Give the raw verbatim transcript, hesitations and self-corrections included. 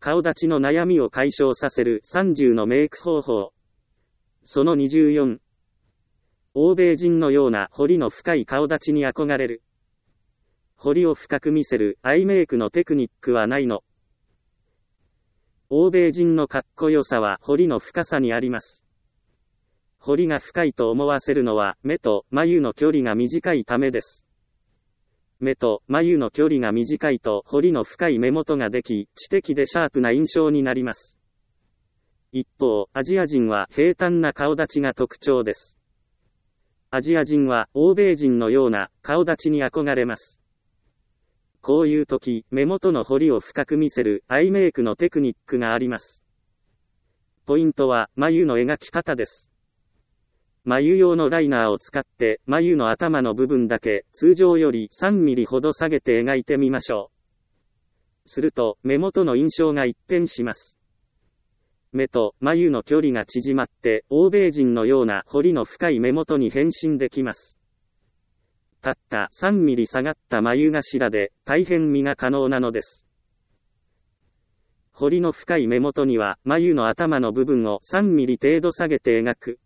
顔立ちの悩みを解消させるさんじゅうのメイク方法。そのにじゅうよん。欧米人のような彫りの深い顔立ちに憧れる。彫りを深く見せるアイメイクのテクニックはないの。欧米人のかっこよさは彫りの深さにあります。彫りが深いと思わせるのは目と眉の距離が短いためです。目と眉の距離が短いと彫りの深い目元ができ、知的でシャープな印象になります。一方、アジア人は平坦な顔立ちが特徴です。アジア人は欧米人のような顔立ちに憧れます。こういう時、目元の彫りを深く見せるアイメイクのテクニックがあります。ポイントは眉の描き方です。眉用のライナーを使って眉の頭の部分だけ通常よりさんミリほど下げて描いてみましょう。すると目元の印象が一変します。目と眉の距離が縮まって欧米人のような彫りの深い目元に変身できます。たったさんミリ下がった眉頭で大変美が可能なのです。彫りの深い目元には眉の頭の部分をさんミリ程度下げて描く。